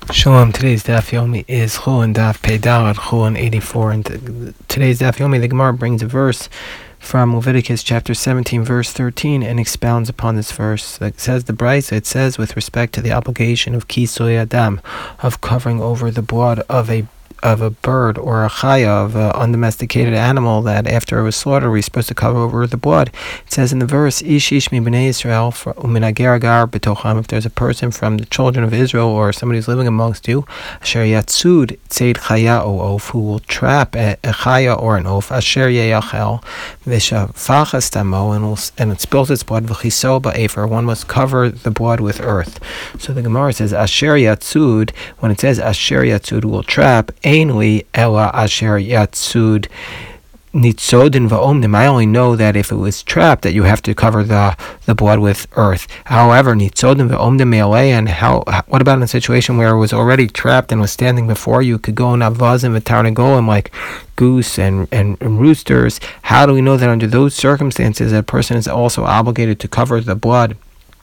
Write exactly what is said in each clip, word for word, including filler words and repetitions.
Shalom. Today's Daf Yomi is Chulin Daf Pei Daled Chulin eighty-four, and th- today's Daf Yomi, the Gemara brings a verse from Leviticus chapter seventeen, verse thirteen, and expounds upon this verse. It says the Brisa. It says with respect to the obligation of Kisui Adam, of covering over the blood of a of a bird or a chaya, of an undomesticated animal, that after it was slaughtered we're supposed to cover over the blood. It says in the verse, Ish ish mi b'nei Yisrael u'min gar b'tocham, if there's a person from the children of Israel or somebody who's living amongst you, asher yatsud tzeid chaya o oaf, who will trap a, a chaya or an oaf, asher yeyachel v'shavachas tamo, and will, and it spills its blood, v'chiso ba'efer, one must cover the blood with earth. So the Gemara says asher yatsud, when it says asher yatsud will trap, Ainli ela asher yatsud nitzodin va'omdim. I only know that if it was trapped, that you have to cover the, the blood with earth. However, nitzodin va'omdim me'alei, and how? What about in a situation where it was already trapped and was standing before you? Could go in avazim v'tarnagolim, like goose and, and, and roosters. How do we know that under those circumstances a person is also obligated to cover the blood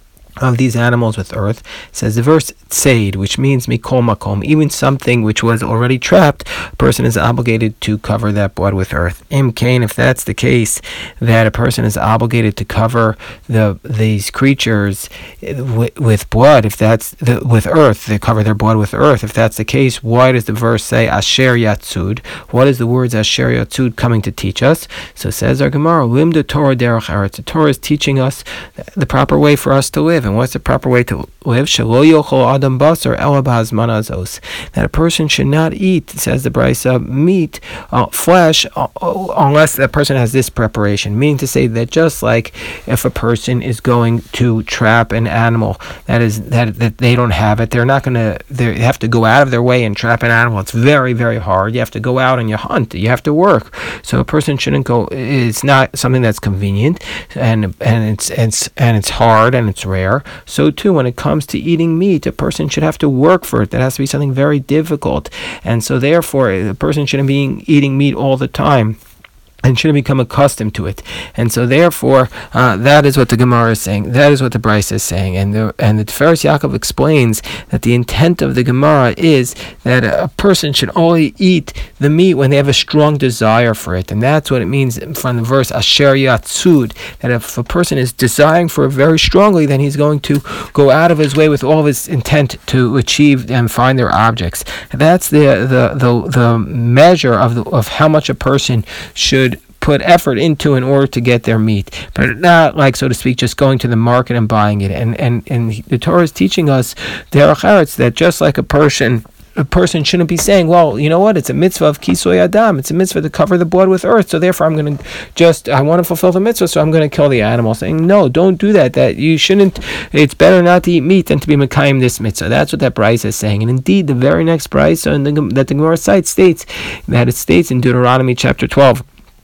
of these animals with earth? It says the verse tseid, which means mikol makom, even something which was already trapped, a person is obligated to cover that blood with earth. Im kain, if that's the case, that a person is obligated to cover the these creatures with, with blood, if that's the, with earth, they cover their blood with earth. If that's the case, why does the verse say asher yatsud? What is the words asher yatsud coming to teach us? So says our Gemara, limda Torah derech eretz. The Torah is teaching us the proper way for us to live. And what's the proper way to live? Shelo yochol adam basar ela b'hazman hazos. That a person should not eat, says the Brisa, meat, uh, flesh, uh, unless that person has this preparation. Meaning to say that just like if a person is going to trap an animal that is that that they don't have it, they're not going to. They have to go out of their way and trap an animal. It's very very hard. You have to go out and you hunt. You have to work. So a person shouldn't go. It's not something that's convenient, and and it's it's and it's hard and it's rare. So too, when it comes to eating meat, a person should have to work for it. That has to be something very difficult. And so therefore, a person shouldn't be eating meat all the time and shouldn't become accustomed to it. And so therefore, uh, that is what the Gemara is saying. That is what the Brisa is saying. And the and the Tiferes Yaakov explains that the intent of the Gemara is that a person should only eat the meat when they have a strong desire for it. And that's what it means from the verse asher yatsud, that if a person is desiring for it very strongly, then he's going to go out of his way with all of his intent to achieve and find their objects. And that's the the the, the measure of the, of how much a person should put effort into in order to get their meat, but not like, so to speak, just going to the market and buying it. And and, and the Torah is teaching us derech eretz, that just like a person a person shouldn't be saying, well, you know what, it's a mitzvah of kisui adam, it's a mitzvah to cover the blood with earth, so therefore I'm going to just, I want to fulfill the mitzvah, so I'm going to kill the animal. Saying, no, don't do that, that you shouldn't, it's better not to eat meat than to be mekayim this mitzvah. That's what that Brisa is saying. And indeed, the very next Brisa that the Gemara cites states, that it states in Deuteronomy chapter twelve,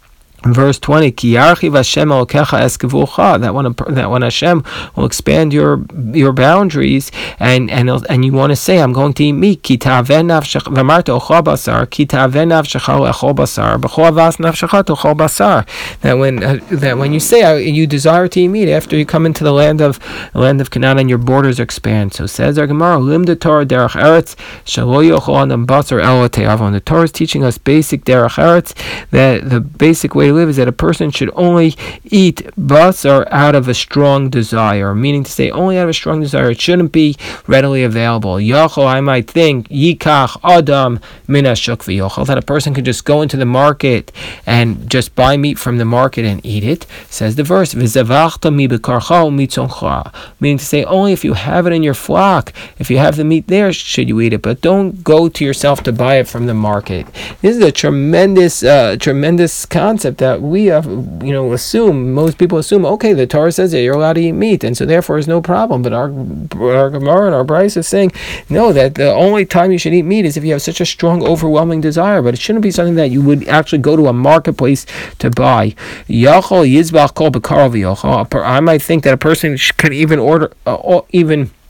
verse twenty, Ki yarchiv Hashem elokecha es gevucha, that when a, that when Hashem will expand your your boundaries, and and and you want to say, I'm going to eat meat, Ki ta'aven nafshecha v'amarta ochal basar, Ki ta'aven nafshecha le'echol basar, b'chol avas nafshecha tochol basar. That when uh, that when you say uh, you desire to eat meat after you come into the land of the land of Canaan and your borders expand. So says our Gemara, limda Torah derech eretz shelo yochol adam basar elo te'avon. The Torah is teaching us basic derech eretz, that the basic way live is that a person should only eat basar out of a strong desire, meaning to say only out of a strong desire. It shouldn't be readily available. Yachol, I might think, yikach adam min hashuk v'yochel, that a person could just go into the market and just buy meat from the market and eat it. Says the verse, v'zavachta mi bekarcha u'mitzoncha, meaning to say only if you have it in your flock, if you have the meat there, should you eat it, but don't go to yourself to buy it from the market. This is a tremendous, uh, tremendous concept that we have, you know, assume, most people assume, okay, the Torah says that you're allowed to eat meat, and so therefore there's no problem. But our our Gemara and our Brisa is saying, no, that the only time you should eat meat is if you have such a strong, overwhelming desire. But it shouldn't be something that you would actually go to a marketplace to buy. Yachol yizbach kol b'karav yachol. I might think that a person could even order, uh, even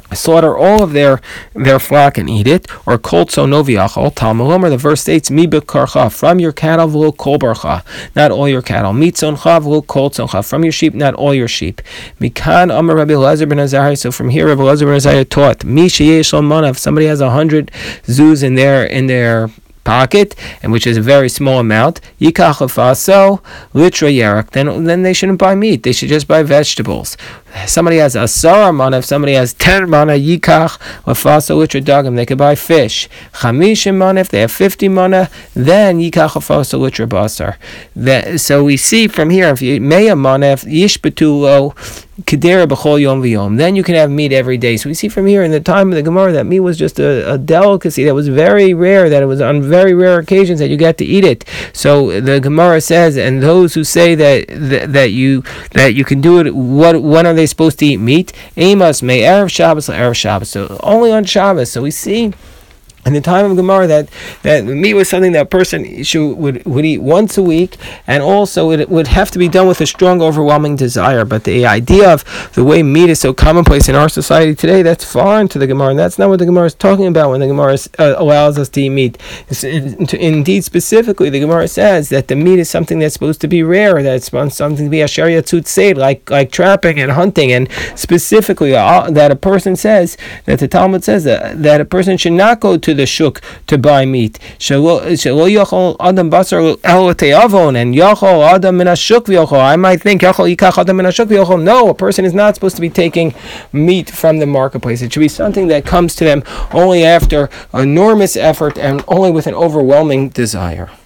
slaughter all of their their flock and eat it, or kol tzonoviachol. Talmud, the verse states, mi bekarcha, from your cattle v'lo kol barcha, not all your cattle. Mitzoncha v'lo kol tzoncha, from your sheep, not all your sheep. Mikan amar Rabbi Elazar ben Azariah. So from here, Rabbi Elazar ben Azariah taught, mi sheyesh lo mana, if somebody has a hundred zuz in their in their pocket, and which is a very small amount, yikach afaso litra yarak, then then they shouldn't buy meat, they should just buy vegetables. Somebody has a asara mana, if somebody has ten mana, yikach afaso litra dagim, they could buy fish. Chamishim mana, if they have fifty mana, then yikach afaso litra basar. That, so we see from here, if you meya mana, if yishbetulo kedera b'chol yom v'yom, then you can have meat every day. So we see from here in the time of the Gemara that meat was just a, a delicacy that was very rare, that it was on very rare occasions that you got to eat it. So the Gemara says, and those who say that that, that you that you can do it, what when are they supposed to eat meat? Amos may erev Shabbos erev Shabbos, so only on Shabbos. So we see in the time of Gemara that, that meat was something that a person should, would, would eat once a week, and also it would have to be done with a strong, overwhelming desire. But the idea of the way meat is so commonplace in our society today, that's foreign to the Gemara, and that's not what the Gemara is talking about when the Gemara uh, allows us to eat meat. Indeed, specifically, the Gemara says that the meat is something that's supposed to be rare, that it's something to be asher yatzut seid, like like trapping and hunting, and specifically uh, that a person says, that the Talmud says that, that a person should not go to the shuk to buy meat. I might think no, a person is not supposed to be taking meat from the marketplace. It should be something that comes to them only after enormous effort and only with an overwhelming desire.